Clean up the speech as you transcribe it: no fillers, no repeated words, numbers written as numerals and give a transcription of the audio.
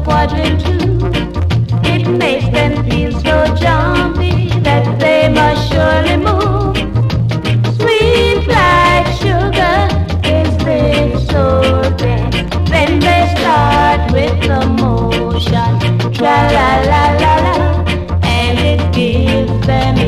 quadrant two. It makes them feel so jumpy that they must surely move. Sweet like sugar is this sorbet. Then they start with the motion, tra la la la la, and it gives them